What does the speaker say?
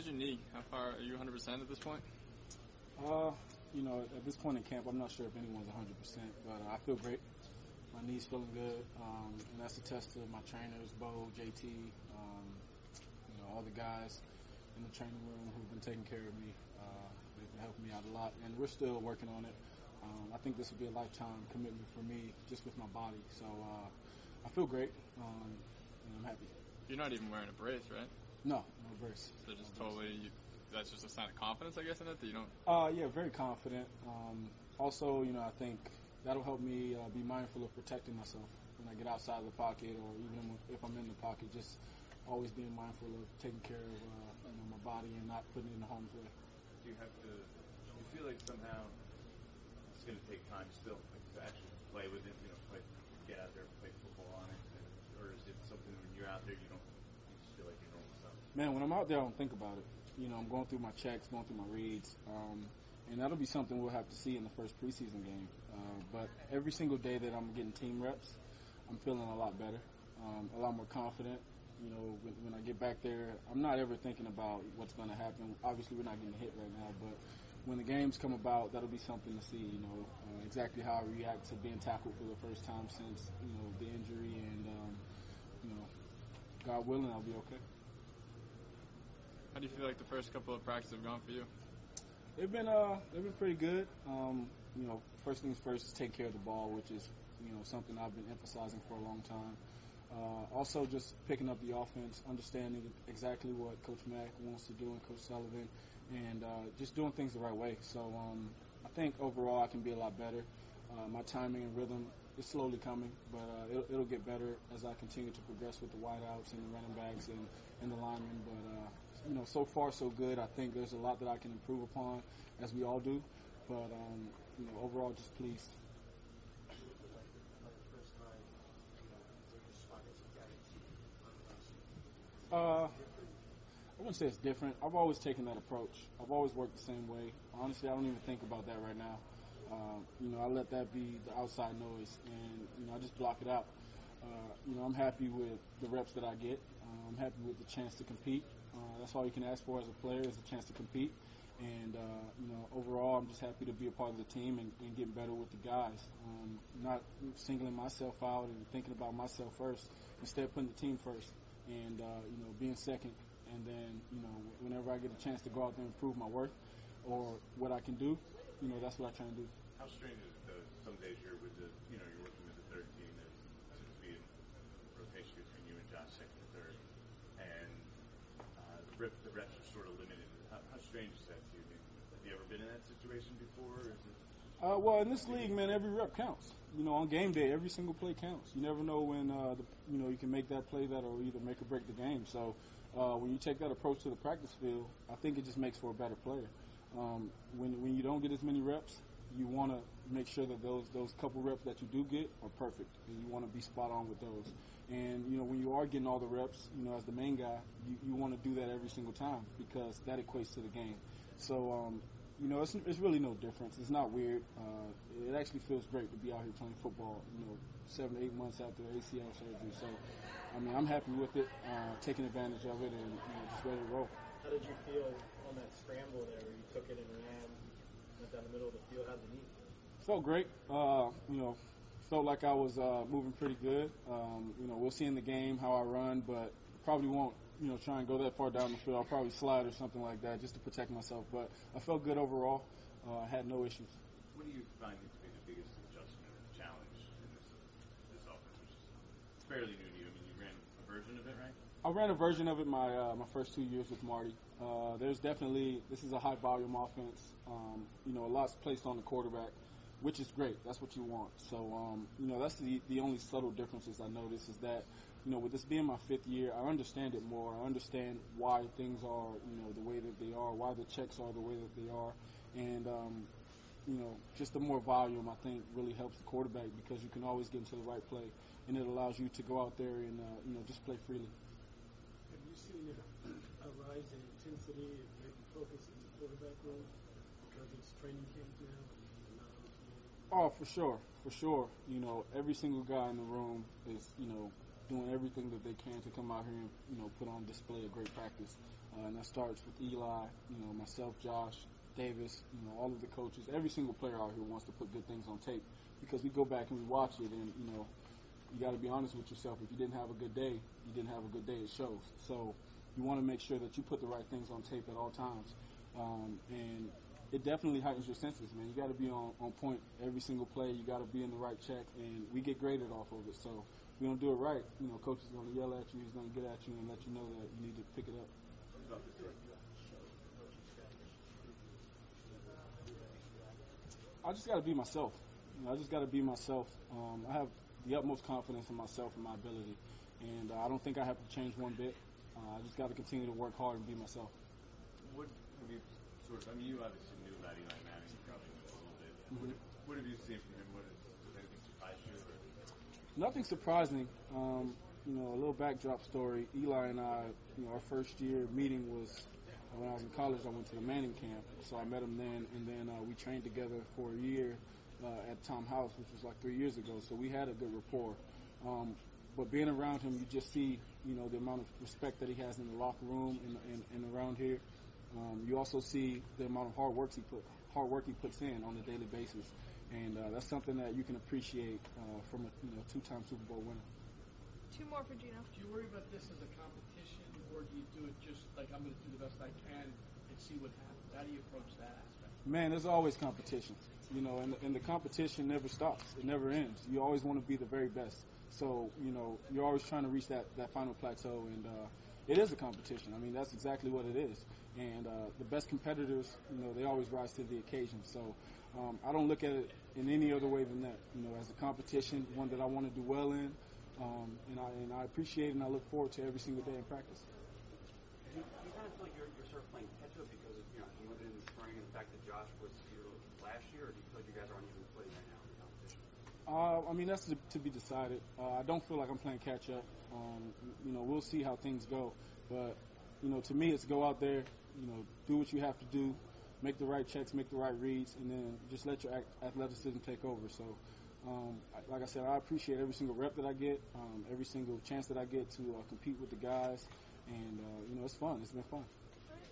your knee? How far are you 100% at this point? At this point in camp, I'm not sure if anyone's 100%, but I feel great. My knee's feeling good, and that's a test to my trainers, Bo, JT, all the guys in the training room who've been taking care of me. They've been helping me out a lot, and we're still working on it. I think this will be a lifetime commitment for me just with my body. So I feel great, and I'm happy. You're not even wearing a brace, right? No brace. So just totally, that's just a sign of confidence, I guess, in it, that you don't? Yeah, very confident. Also, I think that'll help me be mindful of protecting myself when I get outside of the pocket, or even if I'm in the pocket, just always being mindful of taking care of my body and not putting it in harm's way. Do you feel like somehow it's going to take time still, to actually play with it, get out there and play football on it, or is it something when you're out there you just feel like you're normal stuff? Man, when I'm out there, I don't think about it. I'm going through my checks, going through my reads, and that'll be something we'll have to see in the first preseason game. But every single day that I'm getting team reps, I'm feeling a lot better, a lot more confident. When I get back there, I'm not ever thinking about what's going to happen. Obviously, we're not getting hit right now, but when the games come about, that'll be something to see, exactly how I react to being tackled for the first time since, the injury, and, God willing, I'll be okay. How do you feel like the first couple of practices have gone for you? They've been pretty good. First things first is take care of the ball, which is, something I've been emphasizing for a long time. Also just picking up the offense, understanding exactly what Coach Mack wants to do and Coach Sullivan, and just doing things the right way. So I think overall I can be a lot better. My timing and rhythm is slowly coming, but it'll get better as I continue to progress with the wideouts and the running backs and the linemen. But, so far so good. I think there's a lot that I can improve upon, as we all do. But, overall just pleased. I wouldn't say it's different. I've always taken that approach. I've always worked the same way. Honestly, I don't even think about that right now. I let that be the outside noise, and, I just block it out. I'm happy with the reps that I get. I'm happy with the chance to compete. That's all you can ask for as a player, is a chance to compete. And, overall, I'm just happy to be a part of the team and getting better with the guys. Not singling myself out and thinking about myself first, instead putting the team first. And, being second. And then, whenever I get a chance to go out there and prove my worth or what I can do, that's what I try and do. How strange is it, though, some days you're with you're working with the third team, there seems to be a rotation between you and Josh, second and third, and the reps are sort of limited. How strange is that to you? Have you ever been in that situation before? Or is it... Well, in this league, man, every rep counts. On game day, every single play counts. You never know when, you can make that play that'll either make or break the game. So when you take that approach to the practice field, I think it just makes for a better player. When you don't get as many reps, you want to make sure that those couple reps that you do get are perfect, and you want to be spot on with those. And, when you are getting all the reps, as the main guy, you want to do that every single time, because that equates to the game. So, it's really no difference. It's not weird. It actually feels great to be out here playing football, 7 to 8 months after ACL surgery. So, I'm happy with it, taking advantage of it, and just ready to roll. How did you feel on that scramble there where you took it and ran, went down the middle of the field? How'd the knee feel? Felt great. Felt like I was moving pretty good. We'll see in the game how I run, but probably won't, try and go that far down the field. I'll probably slide or something like that just to protect myself. But I felt good overall. I had no issues. What do you find to be the biggest adjustment or challenge in this offense, which is fairly new to you? You ran a version of it, right? I ran a version of it my first 2 years with Marty. This is a high volume offense. A lot's placed on the quarterback, which is great. That's what you want. So, that's the only subtle differences I notice, is that, with this being my 5th year, I understand it more. I understand why things are, the way that they are, why the checks are the way that they are. And, just the more volume, I think, really helps the quarterback, because you can always get into the right play, and it allows you to go out there and, just play freely. Have you seen a rise in intensity and maybe focus in the quarterback room because it's training camp now? Oh, for sure. Every single guy in the room is, doing everything that they can to come out here and, put on display a great practice. and that starts with Eli, myself, Josh, Davis, all of the coaches. Every single player out here wants to put good things on tape because we go back and we watch it, and you got to be honest with yourself. If you didn't have a good day, you didn't have a good day. It shows. So you want to make sure that you put the right things on tape at all times, and it definitely heightens your senses, man. You got to be on point every single play. You got to be in the right check, and we get graded off of it. So if we don't do it right, coach is going to yell at you. He's going to get at you and let you know that you need to pick it up. I just got to be myself. I just got to be myself. I have the utmost confidence in myself and my ability, and I don't think I have to change one bit. I just got to continue to work hard and be myself. What have you you obviously knew about Eli Manning probably a little bit. Mm-hmm. What have you seen from him? Does anything surprise you? Nothing surprising. A little backdrop story. Eli and I, our first year meeting was when I was in college. I went to the Manning camp, so I met him then, and then we trained together for a year at Tom House, which was like 3 years ago. So we had a good rapport. But being around him, you just see, the amount of respect that he has in the locker room and around here. You also see the amount of hard work he puts in on a daily basis, and that's something that you can appreciate from a two-time Super Bowl winner. Two more for Gino. Do you worry about this as a competition, or do you do it just like I'm going to do the best I can and see what happens? How do you approach that aspect? Man, there's always competition, and the competition never stops. It never ends. You always want to be the very best. So, you're always trying to reach that final plateau, and it is a competition. I mean, that's exactly what it is. And the best competitors, they always rise to the occasion. So I don't look at it in any other way than that. As a competition, one that I want to do well in, and I appreciate it, and I look forward to every single day in practice. Do you kind of feel like you're sort of playing catch-up because of limited in the spring and the fact that Josh was here last year, or do you feel like you guys are on even footing right now in the competition? That's to be decided. I don't feel like I'm playing catch-up. We'll see how things go. But, to me, it's go out there, do what you have to do, make the right checks, make the right reads, and then just let your athleticism take over. So, like I said, I appreciate every single rep that I get, every single chance that I get to compete with the guys, and, it's fun. It's been fun.